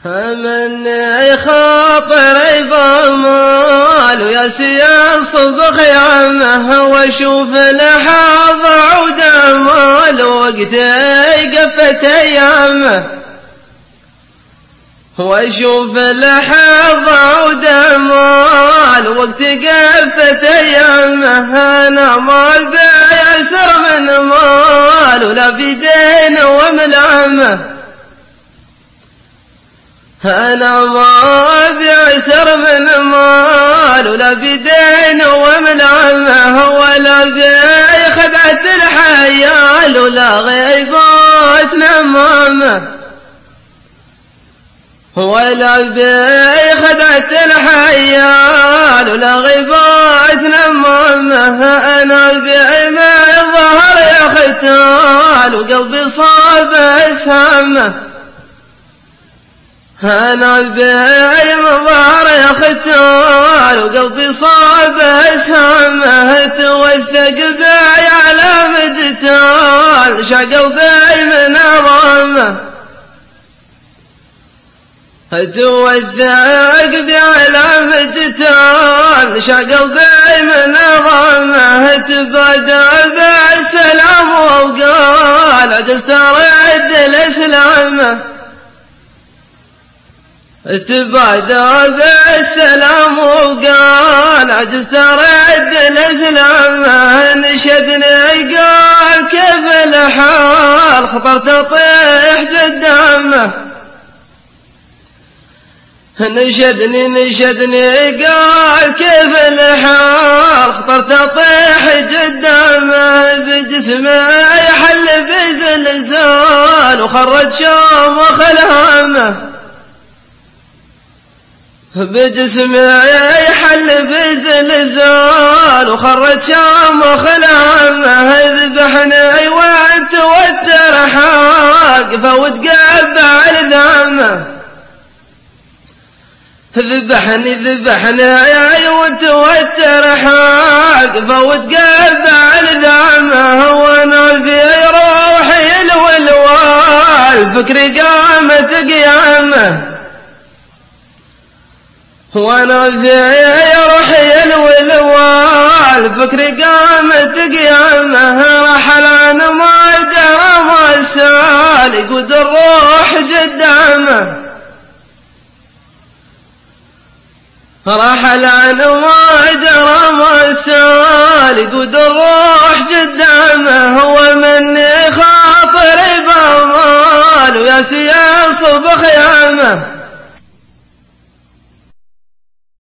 مني خاطري بمال وياسيص بخيامه واشوف لحظ عود مال وقتي قفت ايامه واشوف لحظ عود مال وقتي قفت ايامه انا ما بيسر من مال ولا بدين وملامه أنا ما بعسر من مال ولا بدين وملامه ولا بخدعة الحيال ولا غيبات نمامه ولا بخدعة الحيال ولا غيبات نمامه أنا بعما ظهر يا ختال وقلبي صاب أسهامه أنا بعلم ظهر يا ختال وقلبي صاب أسهامه توثق بي على مجتال شا قلبي من عظامه توثق بي على مجتال شا قلبي من عظامه تبادى بالسلام وقال عجزت أرد الإسلام تبادى بالسلام وقال عجزت أرد الإسلام نشدني قال كيف الحال خطرت أطيح قدامه نشدني قال كيف الحال خطرت أطيح قدامه بجسمي يحل بزلزال وخرج شوم وخلامه بجسمي يحل بزلزال وخرج شام وخلامه ذبحني وتوتر حاقفه وتقبع لذامه ذبحني وتوتر حاقفه وتقبع لذامه وانا في روحي الولوال فكري قامت قيامه وانا في روحي الولوال فكري قامت قيامه رحل عن ما جرى ما سال يقود الروح قدامه رحل عن ما جرى ما سال يقود الروح قدامه ومني خاطري بمال وياسيص بخيامه